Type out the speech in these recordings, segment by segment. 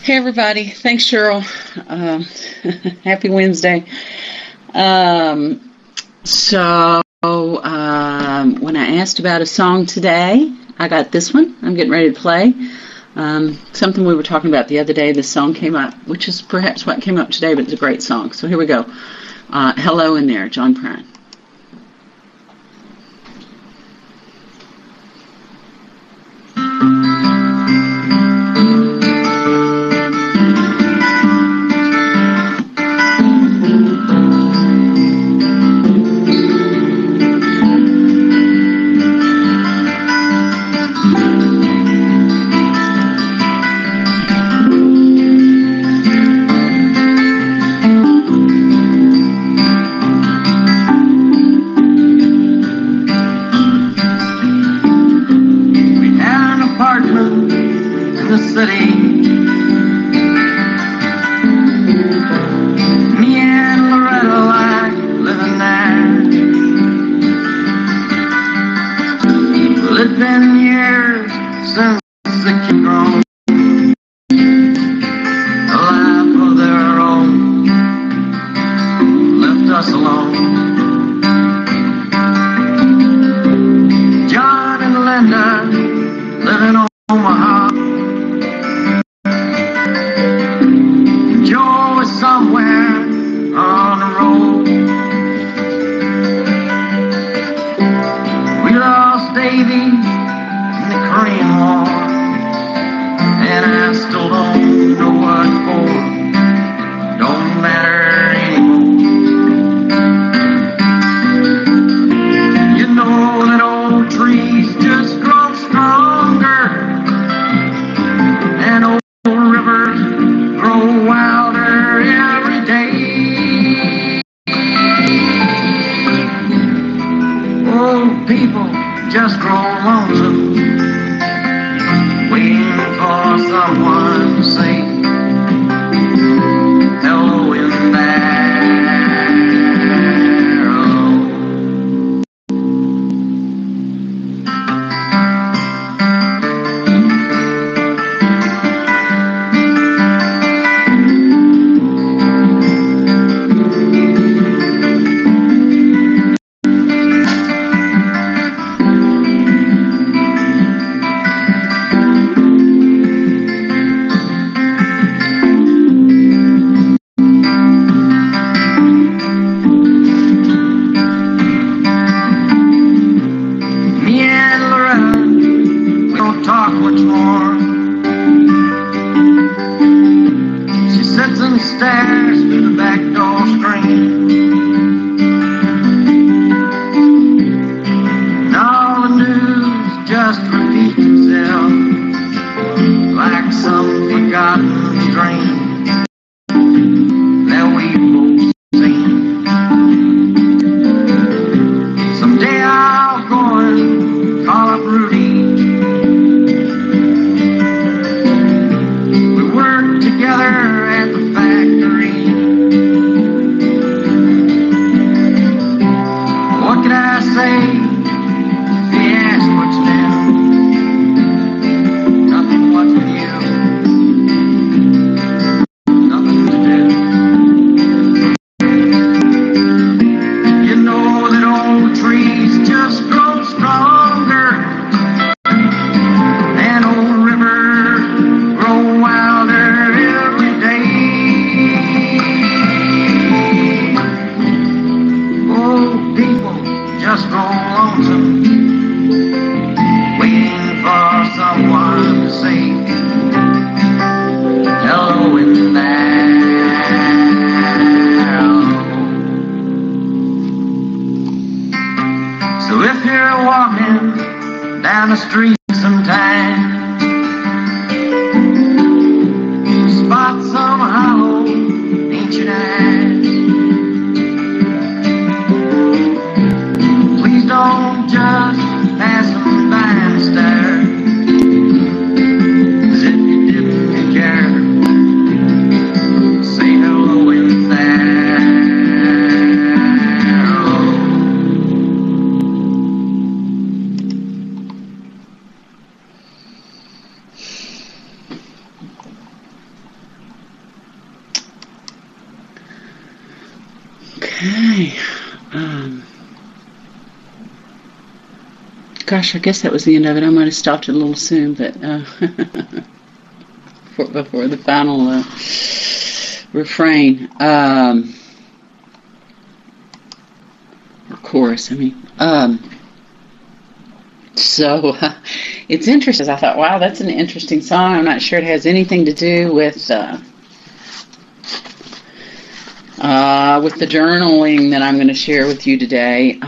Hey, everybody. Thanks, Cheryl. Happy Wednesday. When I asked about a song today, I got this one. I'm getting ready to play. Something we were talking about the other day. This song came up, which is perhaps what came up today, but it's a great song. So here we go. Hello in there, John Prine. Okay. Gosh, I guess that was the end of it. I might have stopped it a little soon, but before the final refrain, or chorus, I mean. So it's interesting. I thought, wow, that's an interesting song. I'm not sure it has anything to do with the journaling that I'm going to share with you today.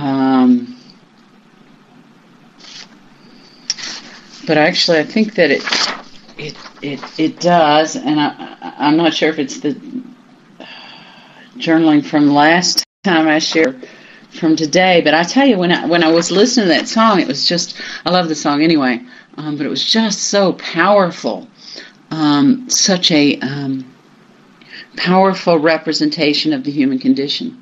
But actually, I think that it does, and I'm not sure if it's the journaling from last time I shared from today. But I tell you, when I was listening to that song, it was just, I love the song anyway, but it was just so powerful, such a powerful representation of the human condition,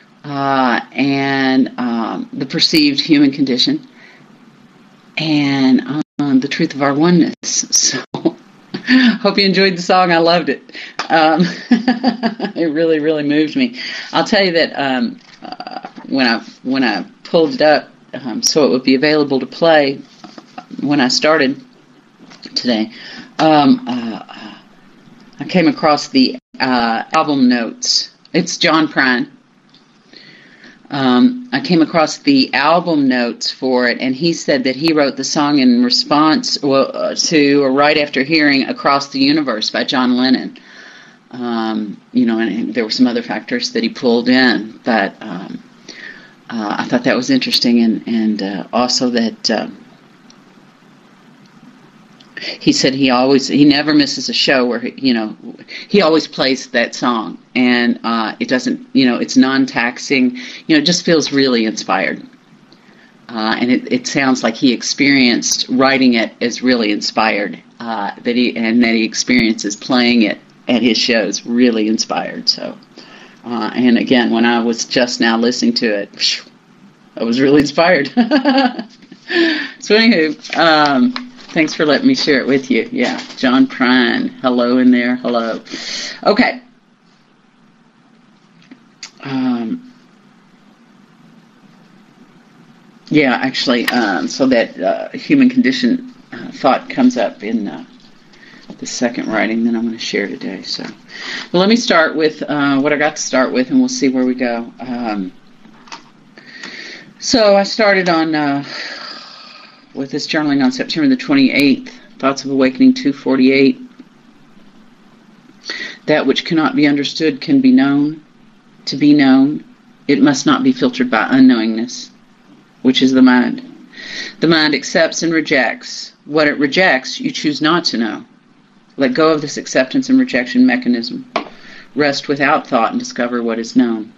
and the perceived human condition, and the truth of our oneness. So hope you enjoyed the song. I loved it. It really, really moved me. I'll tell you that when I pulled it up so it would be available to play when I started today, I came across the album notes. It's John Prine. I came across the album notes for it, and he said that he wrote the song in response to or right after hearing Across the Universe by John Lennon. And there were some other factors that he pulled in, but I thought that was interesting, and also that he said he never misses a show where he always plays that song, and it doesn't, it's non-taxing, it just feels really inspired, and it sounds like he experienced writing it as really inspired, that he experiences playing it at his shows really inspired. So and again, when I was just now listening to it, I was really inspired. So anywho, thanks for letting me share it with you. Yeah, John Prine. Hello in there. Hello. Okay. Yeah, actually, so that human condition thought comes up in the second writing that I'm going to share today. So, well, let me start with what I got to start with, and we'll see where we go. So I started on with this journaling on September the 28th, Thoughts of Awakening 248. That which cannot be understood can be known. To be known, it must not be filtered by unknowingness, which is the mind. The mind accepts and rejects. What it rejects, you choose not to know. Let go of this acceptance and rejection mechanism. Rest without thought and discover what is known.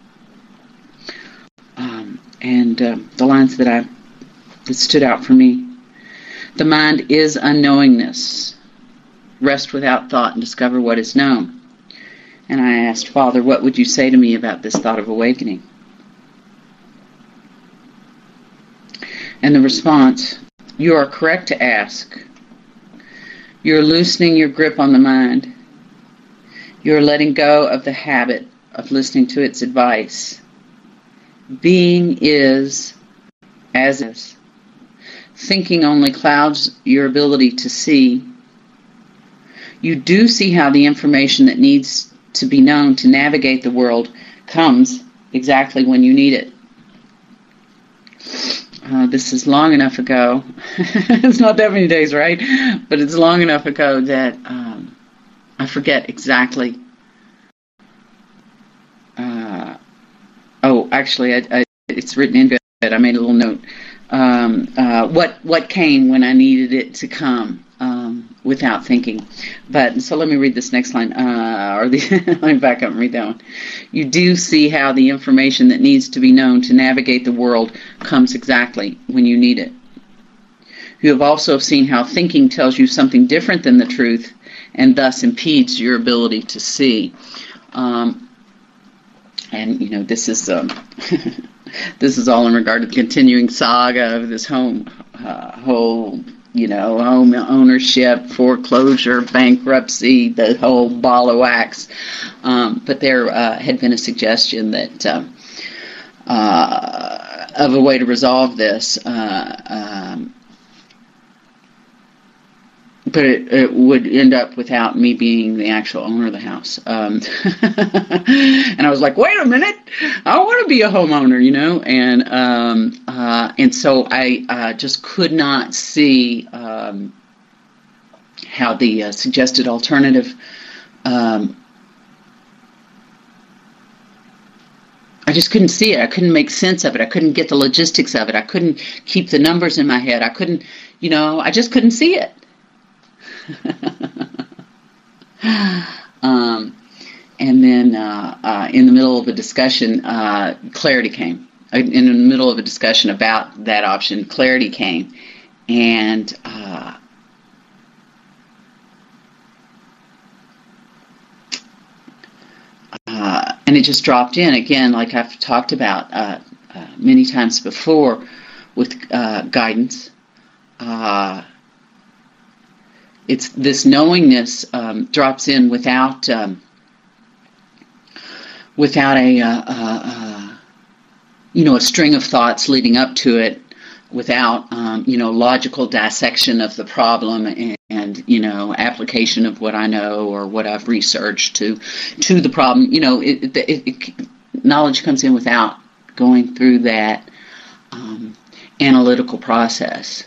The lines that stood out for me. The mind is unknowingness. Rest without thought and discover what is known. And I asked, Father, what would you say to me about this thought of awakening? And the response, you are correct to ask. You're loosening your grip on the mind. You're letting go of the habit of listening to its advice. Being is as is. Thinking only clouds your ability to see. You do see how the information that needs to be known to navigate the world comes exactly when you need it. This is long enough ago. It's not that many days, right? But it's long enough ago that I forget exactly. Actually, it's written into it. I made a little note. What came when I needed it to come without thinking. But so let me read this next line. Let me back up and read that one. You do see how the information that needs to be known to navigate the world comes exactly when you need it. You have also seen how thinking tells you something different than the truth and thus impedes your ability to see. This is this is all in regard to the continuing saga of this whole home ownership, foreclosure, bankruptcy, the whole ball of wax. But there had been a suggestion that of a way to resolve this. But it would end up without me being the actual owner of the house. And I was like, wait a minute, I want to be a homeowner, and so I just could not see how the suggested alternative, I just couldn't see it. I couldn't make sense of it. I couldn't get the logistics of it. I couldn't keep the numbers in my head. I couldn't, I just couldn't see it. And then in the middle of a discussion, clarity came. In the middle of a discussion about that option, clarity came, and it just dropped in again, like I've talked about many times before, with guidance. It's this knowingness drops in without a string of thoughts leading up to it, without logical dissection of the problem and application of what I know or what I've researched to the problem. Knowledge comes in without going through that analytical process.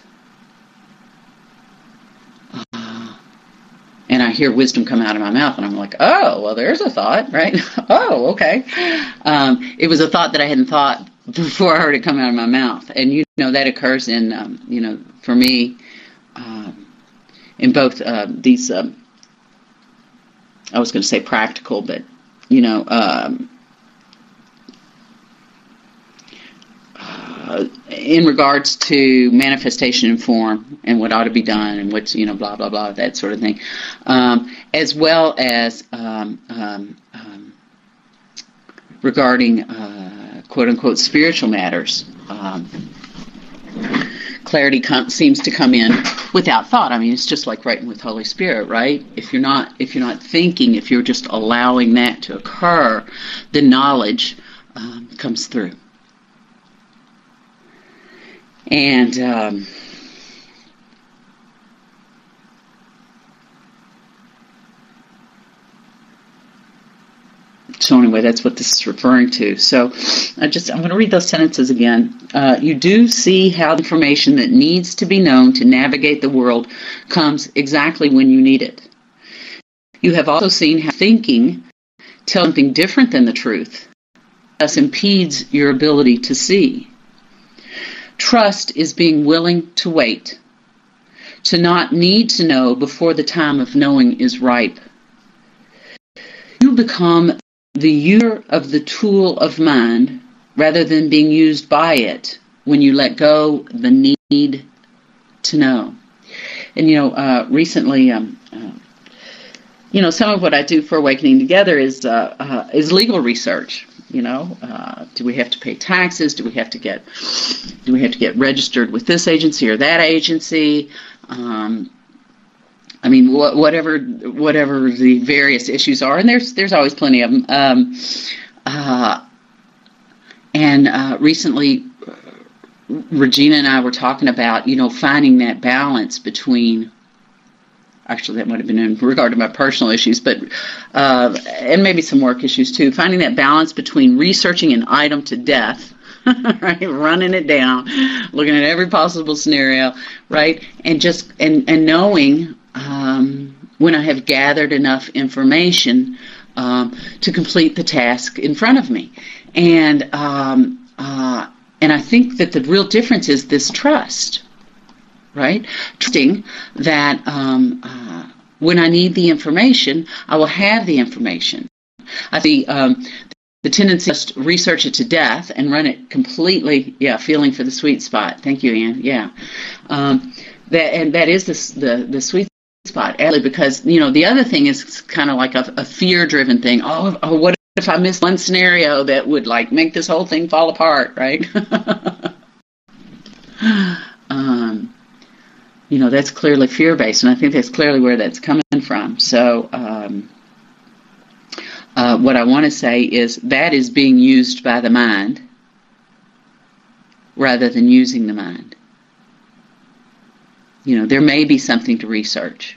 And I hear wisdom come out of my mouth, and I'm like, oh, well, there's a thought, right? Oh, okay. It was a thought that I hadn't thought before I heard it come out of my mouth. And, that occurs in, for me, in both these, I was going to say practical, but, in regards to manifestation in form and what ought to be done and what's, blah, blah, blah, that sort of thing, as well as regarding, quote-unquote, spiritual matters. Clarity seems to come in without thought. I mean, it's just like writing with Holy Spirit, right? If you're not thinking, if you're just allowing that to occur, the knowledge comes through. And so anyway, that's what this is referring to. So I'm going to read those sentences again. You do see how the information that needs to be known to navigate the world comes exactly when you need it. You have also seen how thinking tells something different than the truth, thus impedes your ability to see. Trust is being willing to wait, to not need to know before the time of knowing is ripe. You become the user of the tool of mind rather than being used by it when you let go the need to know. And recently, some of what I do for Awakening Together is legal research. Do we have to pay taxes? Do we have to get registered with this agency or that agency? Whatever the various issues are, and there's always plenty of them. Recently, Regina and I were talking about finding that balance between. Actually, that might have been in regard to my personal issues, but and maybe some work issues too. Finding that balance between researching an item to death, right, running it down, looking at every possible scenario, right, and just and knowing when I have gathered enough information to complete the task in front of me, and I think that the real difference is this trust. Right? Trusting that when I need the information, I will have the information. I think the tendency is to research it to death and run it completely, feeling for the sweet spot. Thank you, Ann. Yeah. That is the sweet spot, because, the other thing is kind of like a fear-driven thing. Oh, what if I miss one scenario that would, make this whole thing fall apart, right? that's clearly fear-based, and I think that's clearly where that's coming from. So what I want to say is that is being used by the mind rather than using the mind. There may be something to research.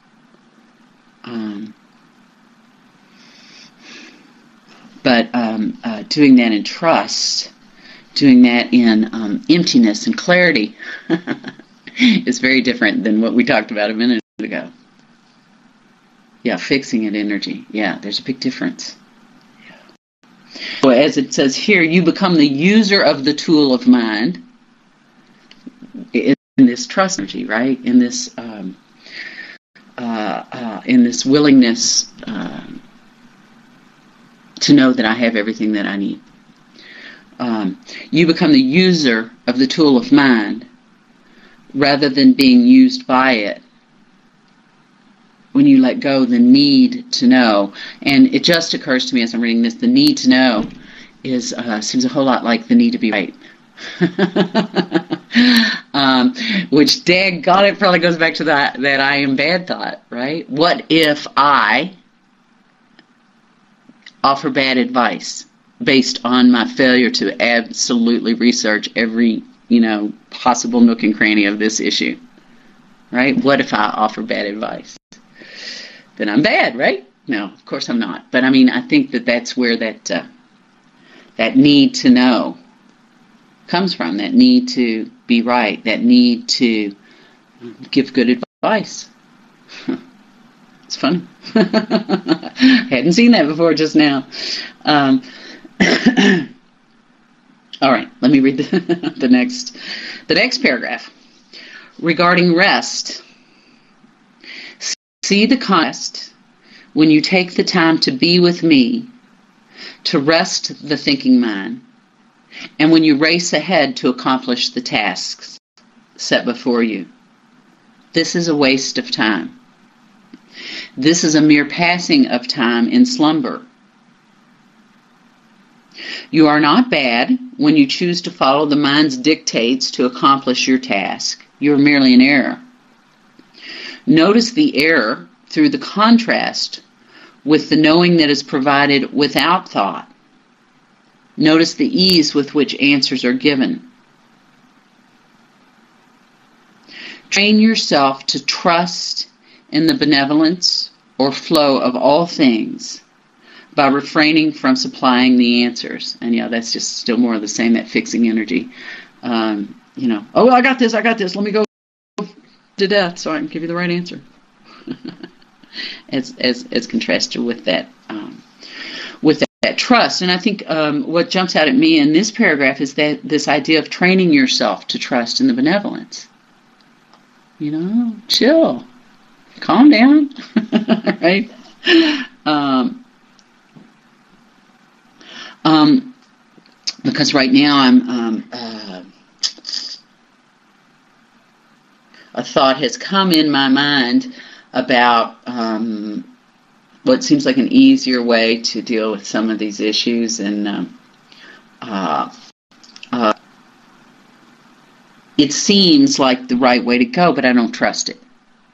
But doing that in trust, doing that in emptiness and clarity is very different than what we talked about a minute ago. Yeah, fixing it energy. Yeah, there's a big difference. Yeah. So as it says here, you become the user of the tool of mind in this trust energy, right? In this willingness to know that I have everything that I need. You become the user of the tool of mind rather than being used by it. When you let go the need to know, and it just occurs to me as I'm reading this, the need to know is seems a whole lot like the need to be right. Which, daggone it, probably goes back to that I am bad thought, right? What if I offer bad advice based on my failure to absolutely research every, possible nook and cranny of this issue, right? What if I offer bad advice? Then I'm bad, right? No, of course I'm not. But I think that's where that need to know comes from, that need to be right, that need to give good advice. It's fun. Hadn't seen that before just now. All right, let me read the next paragraph. Regarding rest, see the contrast when you take the time to be with me, to rest the thinking mind, and when you race ahead to accomplish the tasks set before you. This is a waste of time. This is a mere passing of time in slumber. You are not bad when you choose to follow the mind's dictates to accomplish your task. You are merely in error. Notice the error through the contrast with the knowing that is provided without thought. Notice the ease with which answers are given. Train yourself to trust in the benevolence or flow of all things by refraining from supplying the answers. And that's just still more of the same, that fixing energy. I got this, let me go to death so I can give you the right answer. as contrasted with that trust. And I think what jumps out at me in this paragraph is that this idea of training yourself to trust in the benevolence. Chill, calm down, right? Because right now I'm a thought has come in my mind about what seems like an easier way to deal with some of these issues, and it seems like the right way to go, but I don't trust it.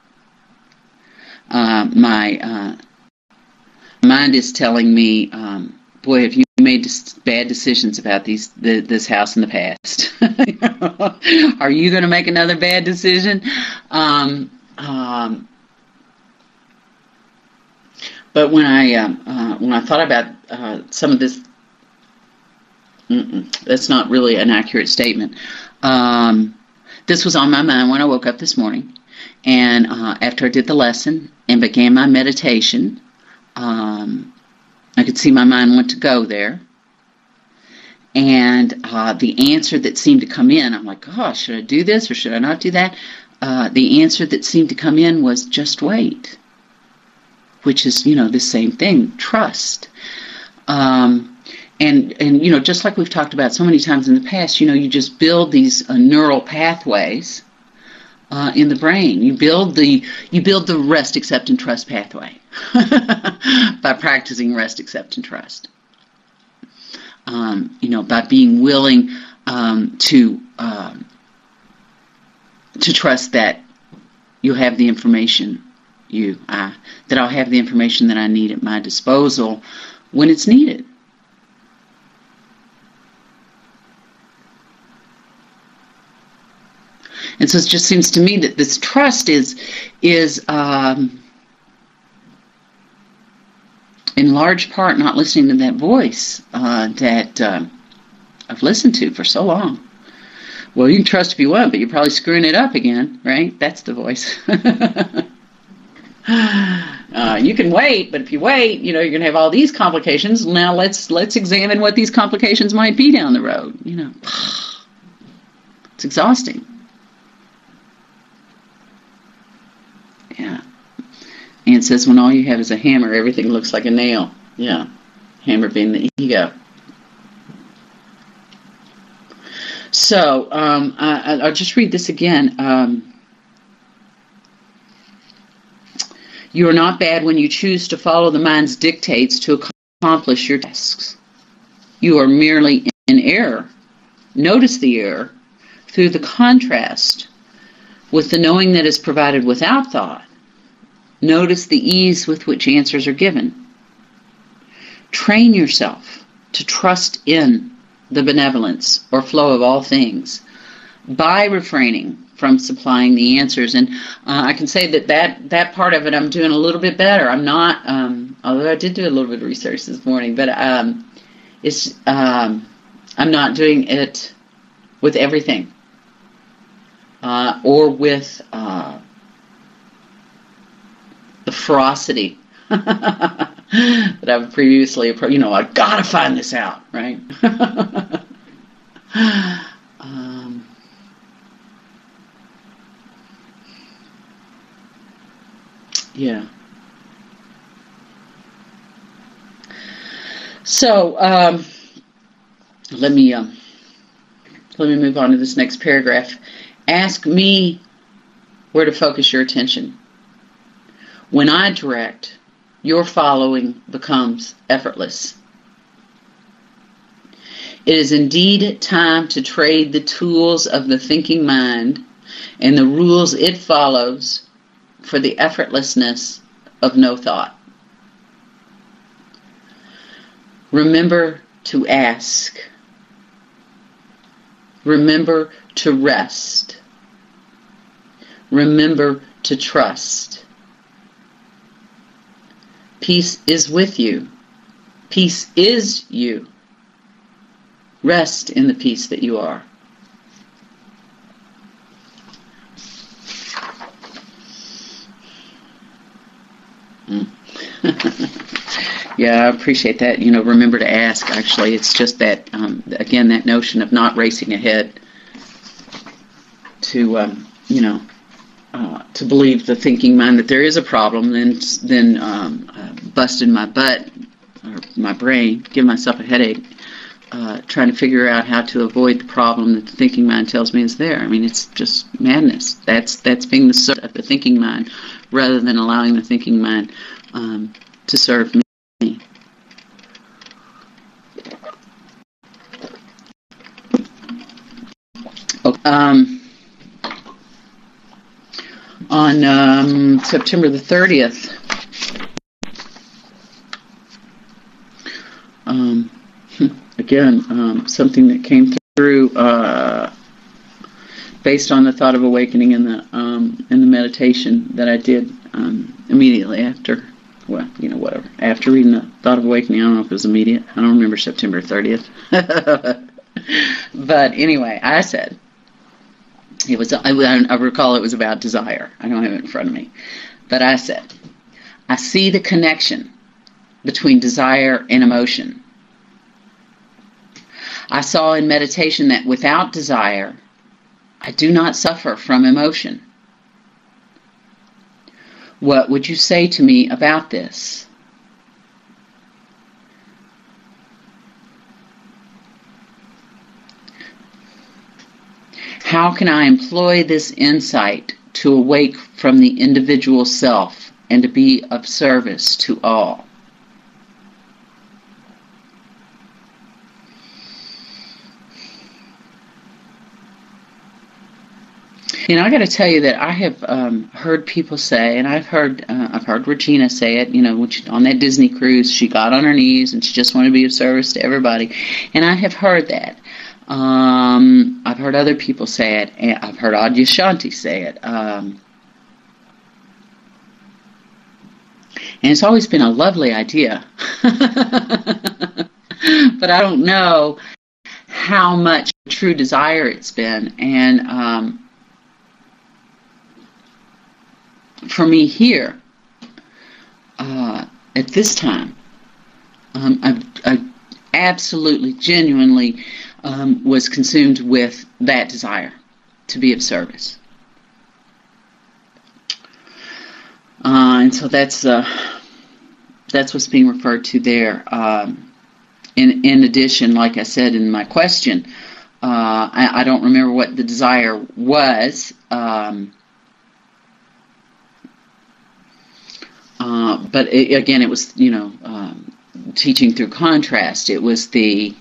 My mind is telling me, boy, have you made bad decisions about this house in the past? Are you going to make another bad decision? But when I thought about some of this, that's not really an accurate statement. This was on my mind when I woke up this morning, and after I did the lesson and began my meditation, I could see my mind want to go there. And the answer that seemed to come in, I'm like, oh, should I do this or should I not do that? The answer that seemed to come in was just wait, which is, the same thing, trust. And just like we've talked about so many times in the past, you just build these neural pathways in the brain. You build the rest, accept, and trust pathway by practicing rest, accept, and trust. By being willing to trust that you'll have the information, that I'll have the information that I need at my disposal when it's needed. And so it just seems to me that this trust is in large part not listening to that voice that I've listened to for so long. Well, you can trust if you want, but you're probably screwing it up again, right? That's the voice. You can wait, but if you wait, you're going to have all these complications. Now let's examine what these complications might be down the road. It's exhausting. Yeah. And says when all you have is a hammer, everything looks like a nail. Yeah. Hammer being the ego. So I'll just read this again. You are not bad when you choose to follow the mind's dictates to accomplish your tasks. You are merely in error. Notice the error through the contrast with the knowing that is provided without thought. Notice the ease with which answers are given. Train yourself to trust in the benevolence or flow of all things by refraining from supplying the answers. And I can say that part of it I'm doing a little bit better. I'm not, although I did do a little bit of research this morning, but I'm not doing it with everything or with the ferocity that I've previously, I gotta find this out, right? Yeah. So let me move on to this next paragraph. Ask me where to focus your attention. When I direct, your following becomes effortless. It is indeed time to trade the tools of the thinking mind and the rules it follows for the effortlessness of no thought. Remember to ask. Remember to rest. Remember to trust. Peace is with you. Peace is you. Rest in the peace that you are. Yeah, I appreciate that. Remember to ask, actually. It's just that, again, that notion of not racing ahead to, to believe the thinking mind that there is a problem, then busting my butt or my brain, give myself a headache, trying to figure out how to avoid the problem that the thinking mind tells me is there. I mean, it's just madness. That's being the servant of the thinking mind rather than allowing the thinking mind to serve me. On September the 30th, again, something that came through based on the thought of awakening in the meditation that I did immediately after, whatever. After reading the thought of awakening, I don't know if it was immediate. I don't remember September 30th. But anyway, I said, I recall it was about desire. I don't have it in front of me. But I said, I see the connection between desire and emotion. I saw in meditation that without desire, I do not suffer from emotion. What would you say to me about this? How can I employ this insight to awake from the individual self and to be of service to all? I got to tell you that I have heard people say, and I've heard Regina say it. On that Disney cruise, she got on her knees and she just wanted to be of service to everybody, and I have heard that. I've heard other people say it, and I've heard Adyashanti say it. And it's always been a lovely idea. But I don't know how much true desire it's been. And for me here, at this time, I absolutely, genuinely was consumed with that desire to be of service. And so that's what's being referred to there. In addition, like I said in my question, I don't remember what the desire was, but again, it was teaching through contrast. It was the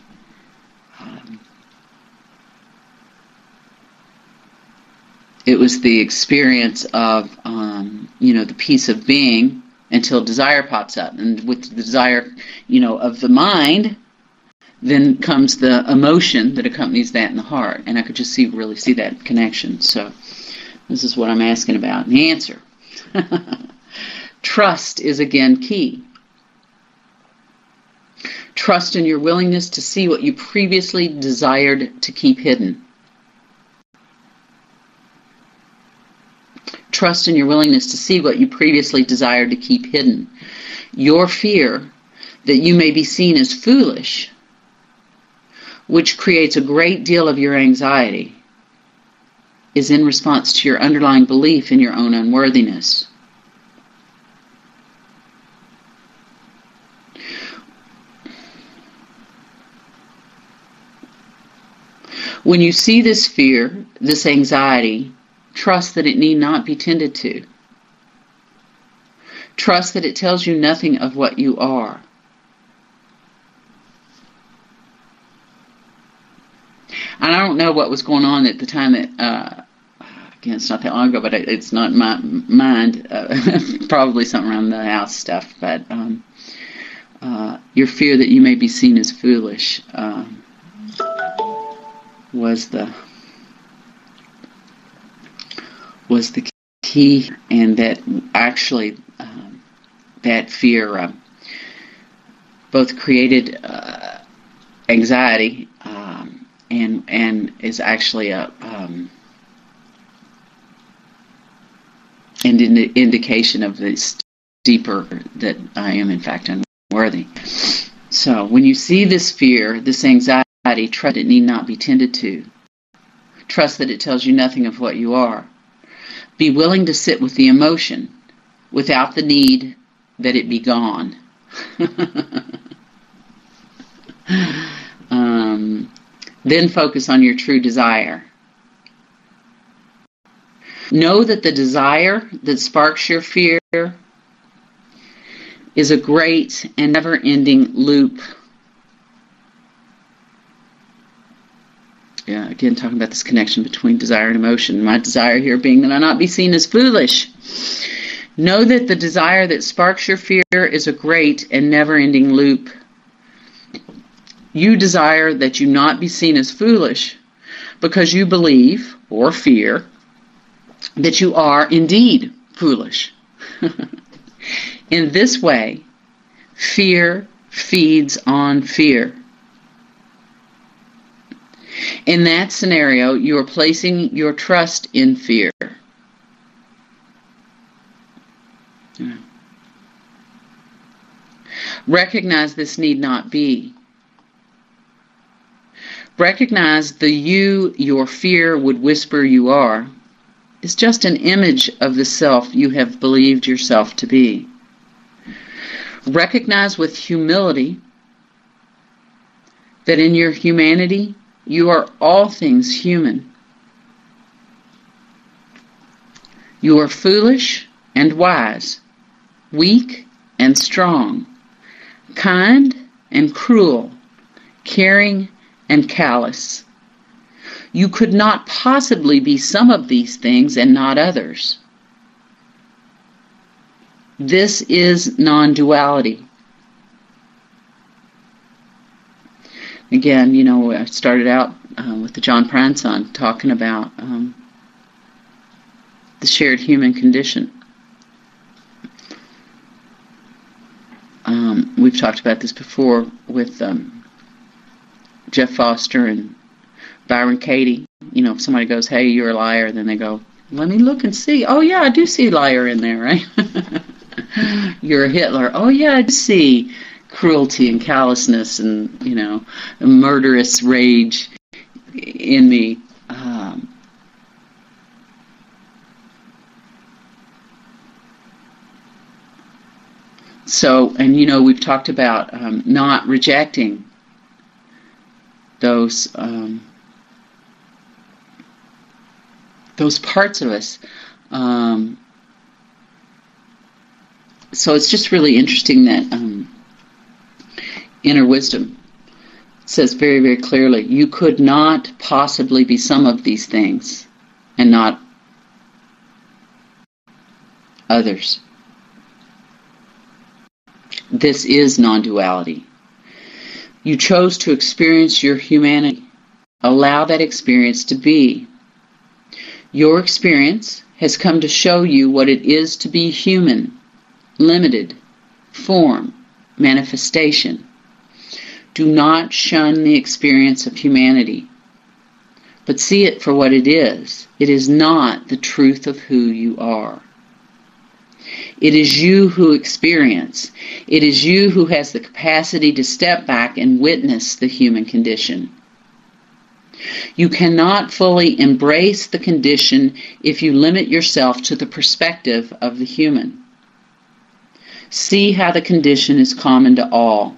experience of the peace of being until desire pops up, and with the desire of the mind, then comes the emotion that accompanies that in the heart. And I could just really see that connection. So this is what I'm asking about. And the answer. Trust is again key. Trust in your willingness to see what you previously desired to keep hidden. Trust in your willingness to see what you previously desired to keep hidden. Your fear that you may be seen as foolish, which creates a great deal of your anxiety, is in response to your underlying belief in your own unworthiness. When you see this fear, this anxiety, trust that it need not be tended to. Trust that it tells you nothing of what you are. And I don't know what was going on at the time that, again, it's not that long ago, but it's not in my mind, probably something around the house stuff, but your fear that you may be seen as foolish was the key, and that actually that fear both created anxiety and is actually an indication of this deeper that I am in fact unworthy. So when you see this fear, this anxiety, trust it need not be tended to. Trust that it tells you nothing of what you are. Be willing to sit with the emotion without the need that it be gone. Then focus on your true desire. Know that the desire that sparks your fear is a great and never-ending loop. Yeah, again, talking about this connection between desire and emotion. My desire here being that I not be seen as foolish. Know that the desire that sparks your fear is a great and never-ending loop. You desire that you not be seen as foolish because you believe, or fear, that you are indeed foolish. In this way, fear feeds on fear. In that scenario, you are placing your trust in fear. Recognize this need not be. Recognize the you your fear would whisper you are is just an image of the self you have believed yourself to be. Recognize with humility that in your humanity, you are all things human. You are foolish and wise, weak and strong, kind and cruel, caring and callous. You could not possibly be some of these things and not others. This is non-duality. Again, I started out with the John Pranson talking about the shared human condition. We've talked about this before with Jeff Foster and Byron Katie. If somebody goes, "Hey, you're a liar," then they go, "Let me look and see. Oh yeah, I do see liar in there, right?" You're a Hitler. Oh yeah, I do see cruelty and callousness and a murderous rage in me. And we've talked about not rejecting those parts of us. So it's just really interesting that Inner Wisdom says very, very clearly, you could not possibly be some of these things and not others. This is non-duality. You chose to experience your humanity. Allow that experience to be. Your experience has come to show you what it is to be human, limited, form, manifestation. Do not shun the experience of humanity, but see it for what it is. It is not the truth of who you are. It is you who experience. It is you who has the capacity to step back and witness the human condition. You cannot fully embrace the condition if you limit yourself to the perspective of the human. See how the condition is common to all.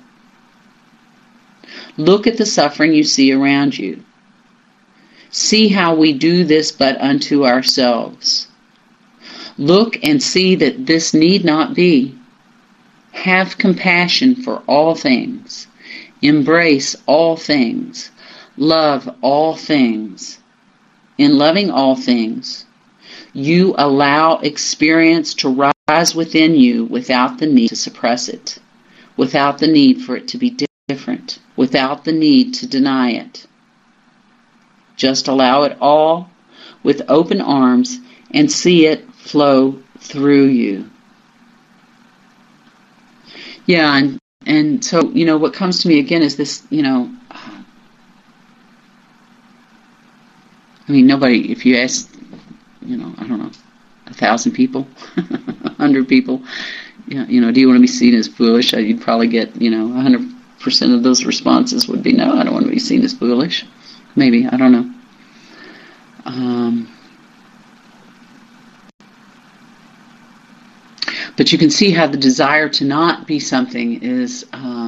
Look at the suffering you see around you. See how we do this but unto ourselves. Look and see that this need not be. Have compassion for all things. Embrace all things. Love all things. In loving all things, you allow experience to rise within you without the need to suppress it, without the need for it to be different, without the need to deny it. Just allow it all with open arms and see it flow through you. Yeah, and so, what comes to me again is this, nobody, if you ask, I don't know, 1,000 people, 100 people, do you want to be seen as foolish? You'd probably get, 100% of those responses would be, no, I don't want to be seen as foolish. Maybe, I don't know. But you can see how the desire to not be something is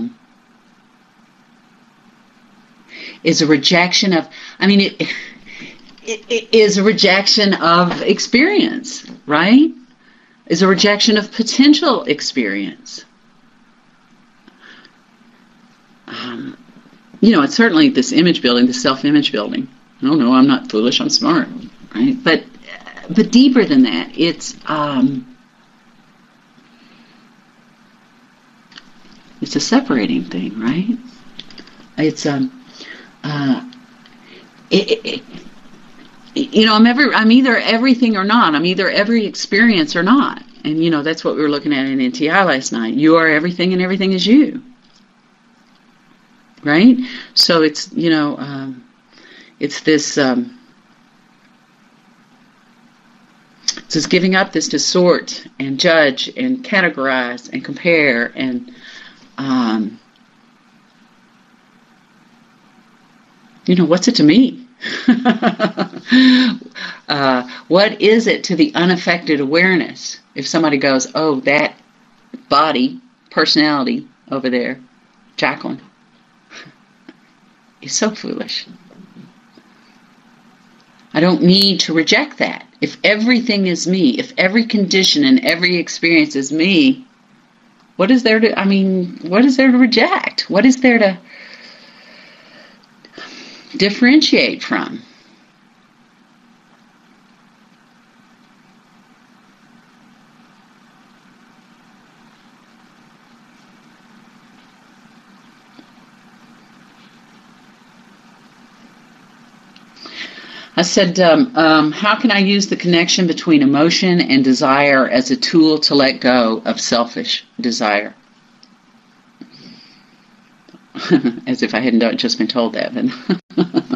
a rejection of, it is a rejection of experience, right? Is a rejection of potential experience. It's certainly this image building, this self-image building. Oh no, I'm not foolish, I'm smart, right? But deeper than that, it's a separating thing, right? It's I'm either everything or not. I'm either every experience or not. And that's what we were looking at in NTI last night. You are everything and everything is you. Right? So it's, it's this giving up this to sort and judge and categorize and compare and what's it to me? What is it to the unaffected awareness? If somebody goes, oh, that body, personality over there, Jacqueline, is so foolish. I don't need to reject that. If everything is me, if every condition and every experience is me, what is there to reject? What is there to differentiate from? said, how can I use the connection between emotion and desire as a tool to let go of selfish desire? As if I hadn't just been told that. But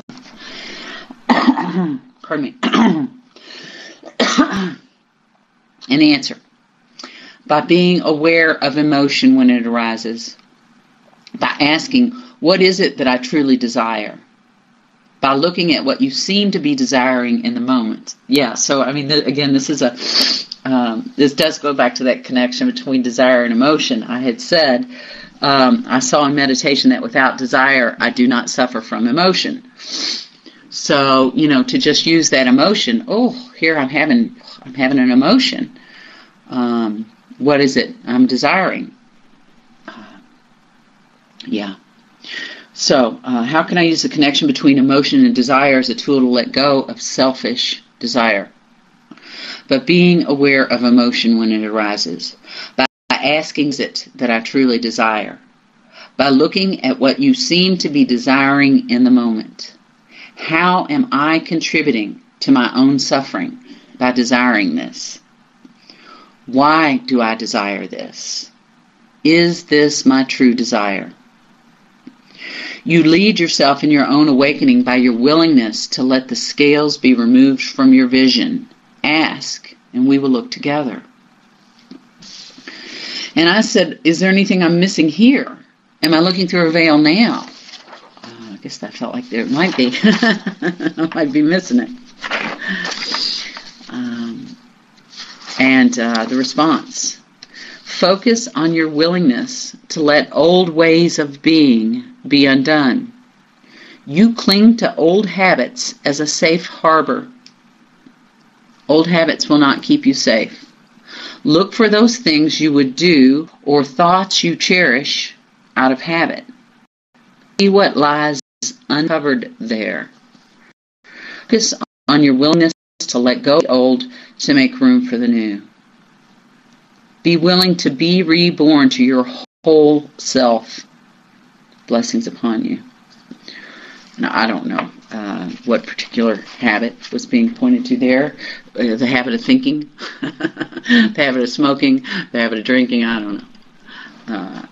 pardon me. An answer. By being aware of emotion when it arises. By asking, what is it that I truly desire? By looking at what you seem to be desiring in the moment. Yeah, so I mean, again, this is this does go back to that connection between desire and emotion. I had said, I saw in meditation that without desire, I do not suffer from emotion. So, to just use that emotion, here I'm having an emotion. What is it I'm desiring? Yeah. So, how can I use the connection between emotion and desire as a tool to let go of selfish desire? By being aware of emotion when it arises. By asking, is it that I truly desire? By looking at what you seem to be desiring in the moment. How am I contributing to my own suffering by desiring this? Why do I desire this? Is this my true desire? You lead yourself in your own awakening by your willingness to let the scales be removed from your vision. Ask, and we will look together. And I said, is there anything I'm missing here? Am I looking through a veil now? I guess that felt like there might be. I might be missing it. And the response. Focus on your willingness to let old ways of being be undone. You cling to old habits as a safe harbor. Old habits will not keep you safe. Look for those things you would do or thoughts you cherish out of habit. See what lies uncovered there. Focus on your willingness to let go of the old to make room for the new. Be willing to be reborn to your whole self. Blessings upon you. Now, I don't know what particular habit was being pointed to there. The habit of thinking, the habit of smoking, the habit of drinking, I don't know.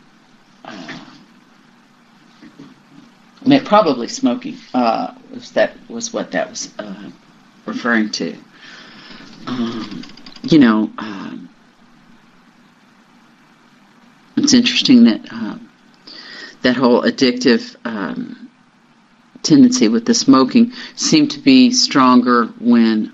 Probably smoking was what that was referring to. It's interesting that that whole addictive tendency with the smoking seemed to be stronger when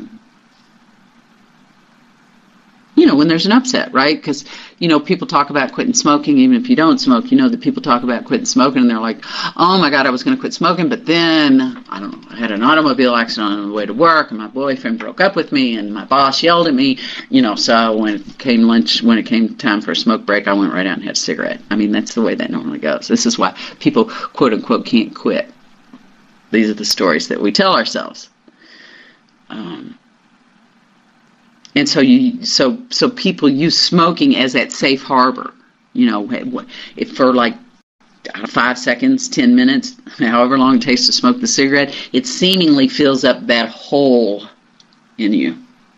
when there's an upset, right? Because people talk about quitting smoking even if you don't smoke. That people talk about quitting smoking and they're like, oh my God, I was going to quit smoking, but then I had an automobile accident on the way to work and my boyfriend broke up with me and my boss yelled at me. So when it came time for a smoke break, I went right out and had a cigarette. I mean, that's the way that normally goes. This is why people quote unquote can't quit. These are the stories that we tell ourselves. And so people use smoking as that safe harbor, if for like 5 seconds, 10 minutes, however long it takes to smoke the cigarette, it seemingly fills up that hole in you.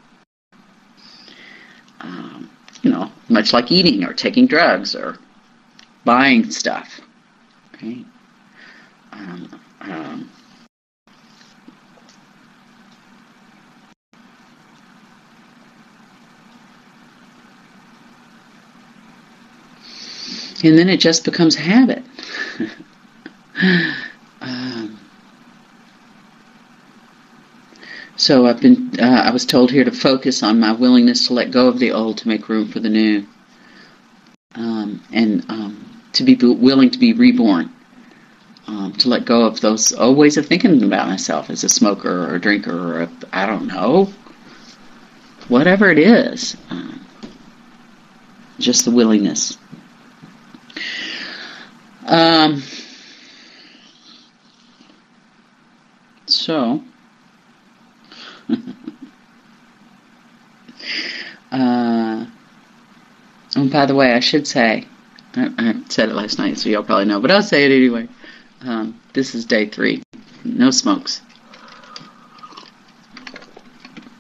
Much like eating or taking drugs or buying stuff. Okay. And then it just becomes habit. So I was told here to focus on my willingness to let go of the old to make room for the new. And to be willing to be reborn. To let go of those old ways of thinking about myself as a smoker or a drinker or I don't know. Whatever it is. Just the willingness. So, and by the way, I should say, I said it last night, so y'all probably know, but I'll say it anyway. This is day 3. No smokes.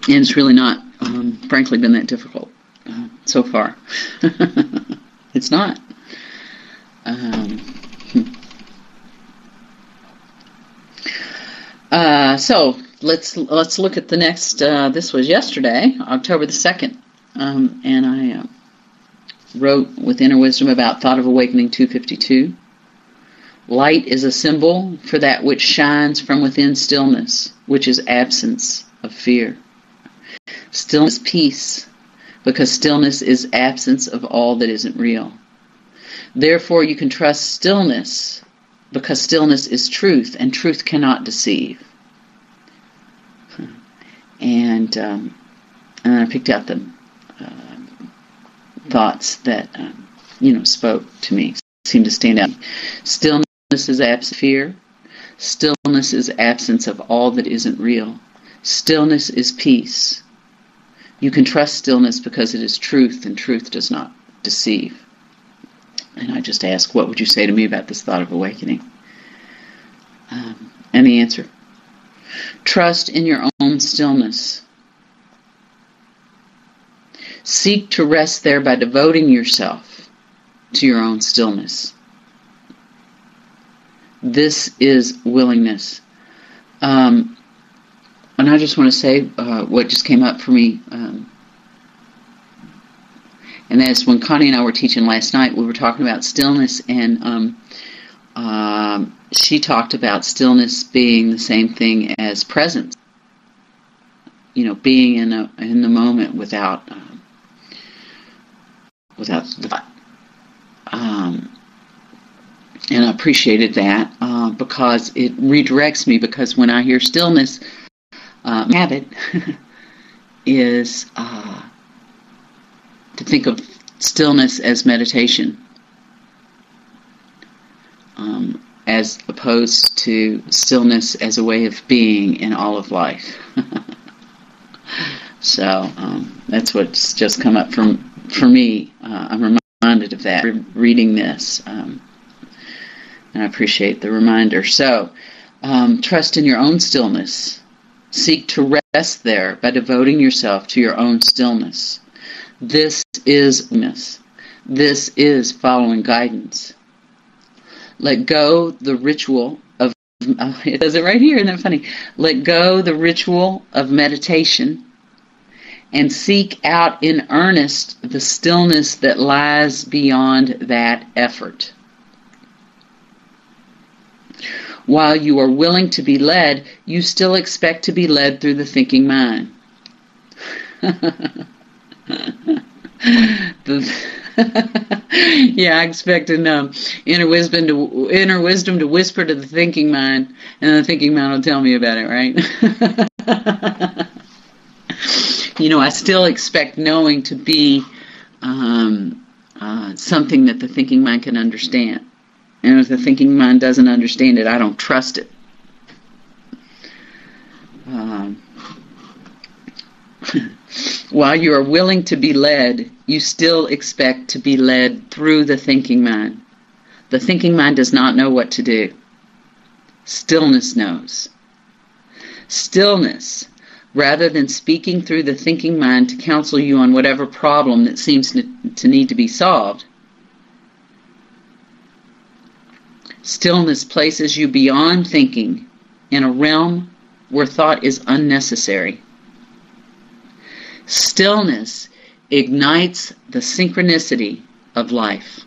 And it's really not, frankly, been that difficult so far. It's not. So let's look at the next. This was yesterday, October the 2nd, and I wrote with Inner Wisdom about Thought of Awakening 252. Light is a symbol for that which shines from within stillness, which is absence of fear. Stillness, peace, because stillness is absence of all that isn't real. Therefore, you can trust stillness, because stillness is truth, and truth cannot deceive. And I picked out the thoughts that spoke to me, seemed to stand out. Stillness is absence of fear. Stillness is absence of all that isn't real. Stillness is peace. You can trust stillness because it is truth, and truth does not deceive. And I just asked, what would you say to me about this thought of awakening? And the answer: trust in your own stillness. Seek to rest there by devoting yourself to your own stillness. This is willingness. And I just want to say what just came up for me. And that's when Connie and I were teaching last night, we were talking about stillness, and she talked about stillness being the same thing as presence. Being in the moment without the thought. And I appreciated that because it redirects me. Because when I hear stillness, my habit is to think of stillness as meditation, as opposed to stillness as a way of being in all of life. So that's what's just come up for me. I'm reminded of that reading this, and I appreciate the reminder. So trust in your own stillness. Seek to rest there by devoting yourself to your own stillness. This is miss. This is following guidance. Let go the ritual of, it says it right here, isn't that funny? Let go the ritual of meditation and seek out in earnest the stillness that lies beyond that effort. While you are willing to be led, you still expect to be led through the thinking mind. Yeah, I expect inner wisdom to whisper to the thinking mind, and the thinking mind will tell me about it, right? I still expect knowing to be something that the thinking mind can understand. And if the thinking mind doesn't understand it, I don't trust it. While you are willing to be led, you still expect to be led through the thinking mind. The thinking mind does not know what to do. Stillness knows. Stillness, rather than speaking through the thinking mind to counsel you on whatever problem that seems to need to be solved, stillness places you beyond thinking in a realm where thought is unnecessary. Stillness ignites the synchronicity of life.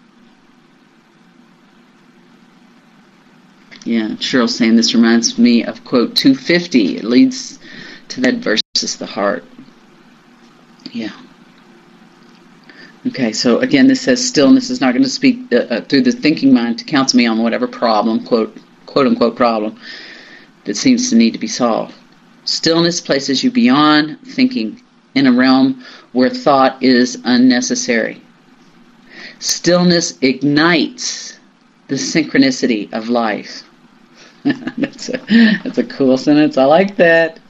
Yeah, Cheryl's saying this reminds me of quote 250. It leads to that versus the heart. Yeah. Okay, so again, this says stillness is not going to speak through the thinking mind to counsel me on whatever problem, quote unquote problem, that seems to need to be solved. Stillness places you beyond thinking in a realm where thought is unnecessary. Stillness ignites the synchronicity of life. That's a cool sentence. I like that.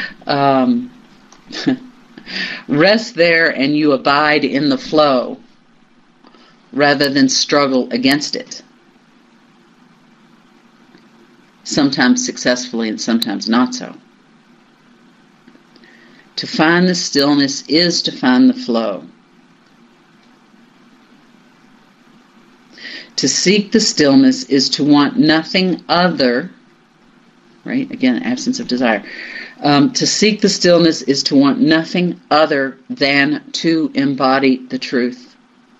Rest there and you abide in the flow rather than struggle against it. Sometimes successfully and sometimes not so. To find the stillness is to find the flow. To seek the stillness is to want nothing other, right? Again, absence of desire. To seek the stillness is to want nothing other than to embody the truth.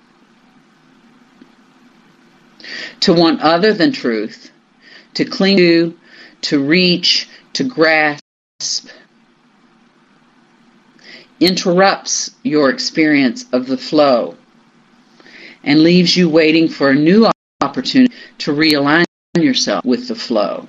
To want other than truth, to cling to reach, to grasp, interrupts your experience of the flow and leaves you waiting for a new opportunity to realign yourself with the flow.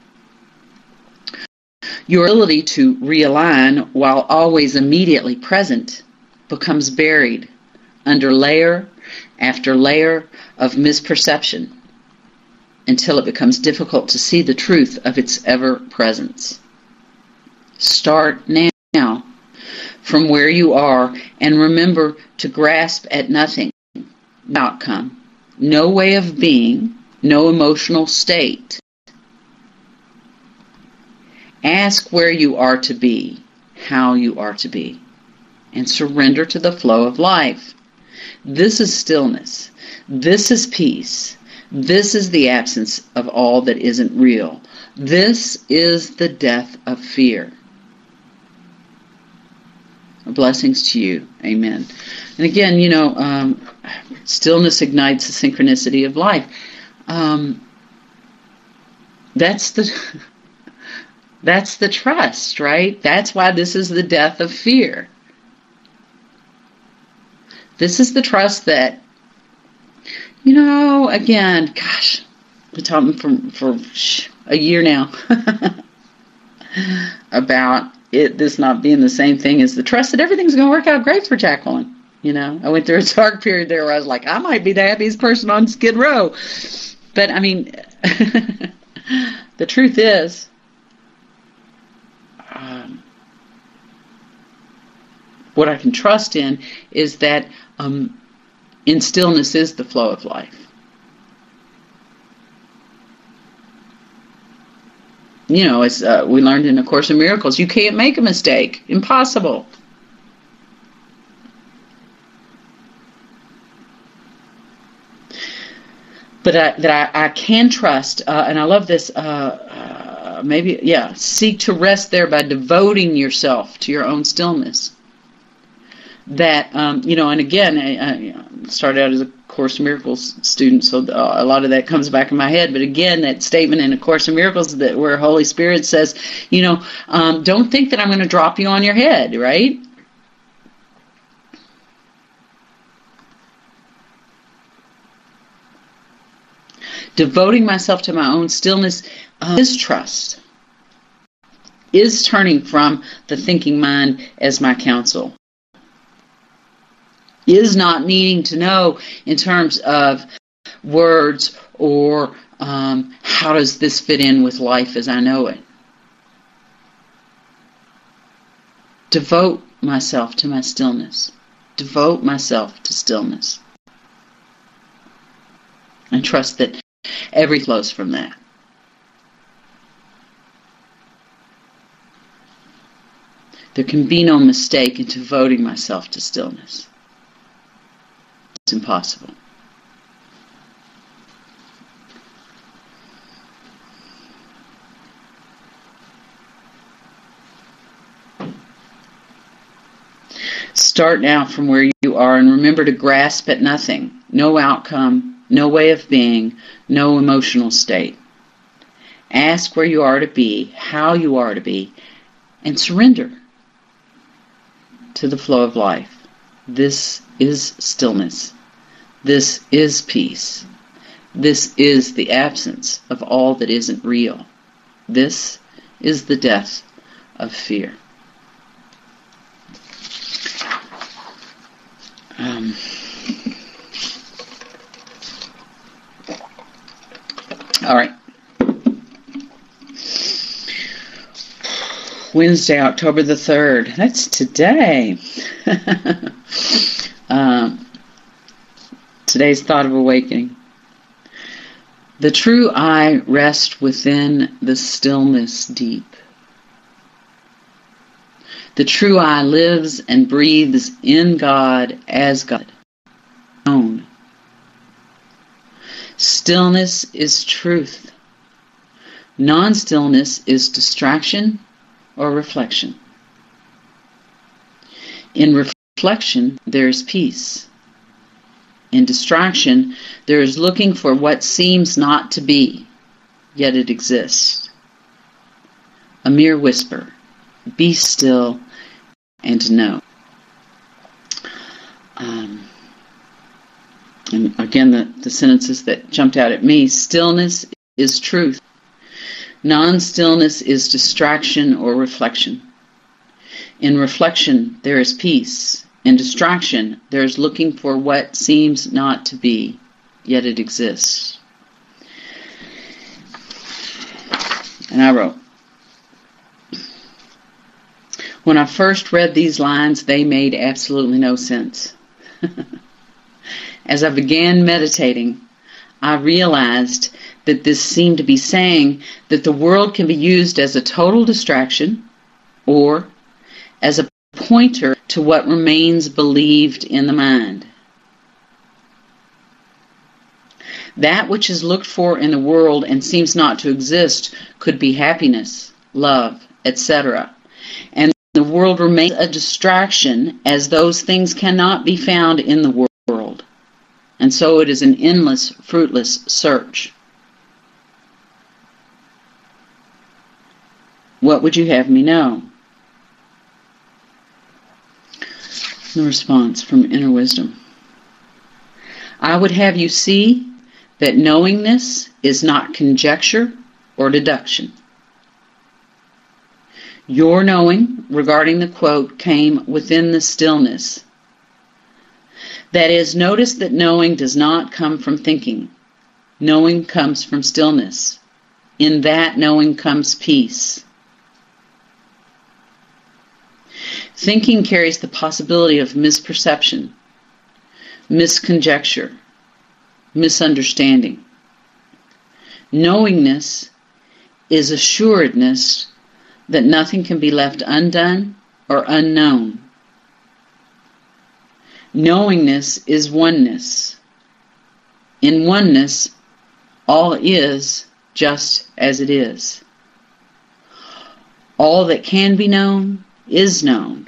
Your ability to realign while always immediately present becomes buried under layer after layer of misperception until it becomes difficult to see the truth of its ever-presence. Start now from where you are and remember to grasp at nothing, no outcome, no way of being, no emotional state. Ask where you are to be, how you are to be, and surrender to the flow of life. This is stillness. This is peace. This is the absence of all that isn't real. This is the death of fear. Blessings to you. Amen. And again, stillness ignites the synchronicity of life. That's the trust, right? That's why this is the death of fear. This is the trust that, again, gosh, I've been talking for a year now about this not being the same thing as the trust that everything's going to work out great for Jacqueline. I went through a dark period there where I was like, I might be the happiest person on Skid Row. But, the truth is, what I can trust in is that in stillness is the flow of life. As we learned in A Course in Miracles, you can't make a mistake. Impossible. But I can trust, and I love this, seek to rest there by devoting yourself to your own stillness. That, and again, I started out as a Course in Miracles student, so a lot of that comes back in my head. But again, that statement in A Course in Miracles where Holy Spirit says, don't think that I'm going to drop you on your head, right? Devoting myself to my own stillness is trust, is turning from the thinking mind as my counsel, is not needing to know in terms of words or how does this fit in with life as I know it. Devote myself to my stillness. Devote myself to stillness. And trust that everything flows from that. There can be no mistake in devoting myself to stillness. It's impossible. Start now from where you are and remember to grasp at nothing. No outcome, no way of being, no emotional state. Ask where you are to be, how you are to be, and surrender to the flow of life. This is stillness. This is peace. This is the absence of all that isn't real. This is the death of fear. All right. Wednesday, October the 3rd. That's today. Today's thought of awakening. The true I rests within the stillness deep. The true I lives and breathes in God as God. Known. Stillness is truth. Non-stillness is distraction or reflection. In reflection, there is peace. In distraction, there is looking for what seems not to be, yet it exists. A mere whisper. Be still and know. And again, the sentences that jumped out at me. Stillness is truth. Non-stillness is distraction or reflection. In reflection, there is peace. In distraction, there is looking for what seems not to be, yet it exists. And I wrote, when I first read these lines, they made absolutely no sense. As I began meditating, I realized that this seemed to be saying that the world can be used as a total distraction or as a pointer to what remains believed in the mind. That which is looked for in the world and seems not to exist could be happiness, love, etc. And the world remains a distraction as those things cannot be found in the world. And so it is an endless, fruitless search. What would you have me know? The response from Inner Wisdom. I would have you see that knowingness is not conjecture or deduction. Your knowing regarding the quote came within the stillness. That is, notice that knowing does not come from thinking. Knowing comes from stillness. In that knowing comes peace. Thinking carries the possibility of misperception, misconjecture, misunderstanding. Knowingness is assuredness that nothing can be left undone or unknown. Knowingness is oneness. In oneness, all is just as it is. All that can be known is known.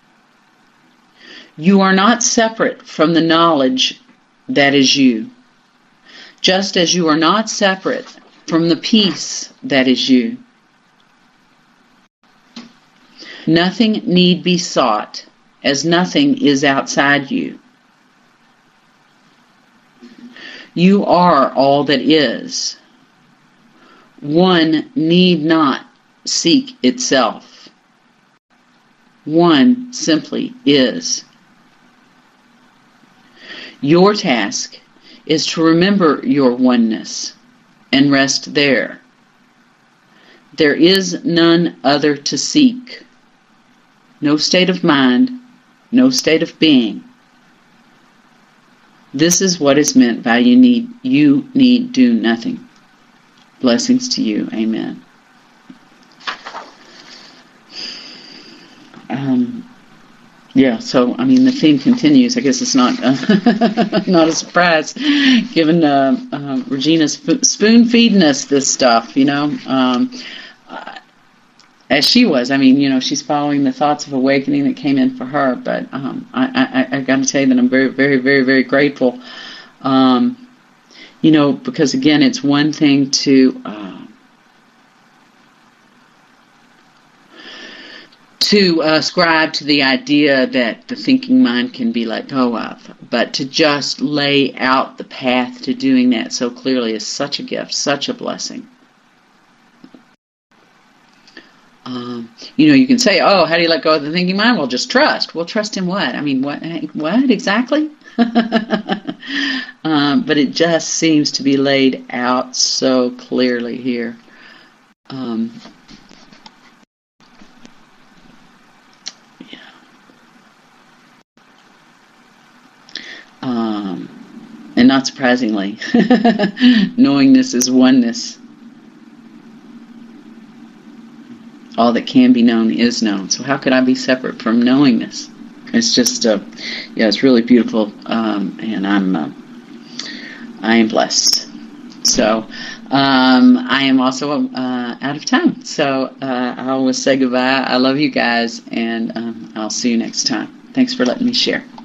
You are not separate from the knowledge that is you, just as you are not separate from the peace that is you. Nothing need be sought, as nothing is outside you. You are all that is. One need not seek itself. One simply is. Your task is to remember your oneness and rest there. There is none other to seek. No state of mind, no state of being. This is what is meant by you need do nothing. Blessings to you. Amen. So the theme continues. I guess it's not not a surprise, given Regina's spoon feeding us this stuff. As she was. She's following the thoughts of awakening that came in for her. But I got to tell you that I'm very, very, very, very grateful. Because again, it's one thing to ascribe to the idea that the thinking mind can be let go of, but to just lay out the path to doing that so clearly is such a gift, such a blessing. You can say, oh, how do you let go of the thinking mind? Well, just trust. Well, trust in what? What exactly? But it just seems to be laid out so clearly here. And not surprisingly, knowingness is oneness. all that can be known is known. So how could I be separate from knowing this? It's just, it's really beautiful, and I am blessed. So I am also out of time. So I will say goodbye. I love you guys, and I'll see you next time. Thanks for letting me share.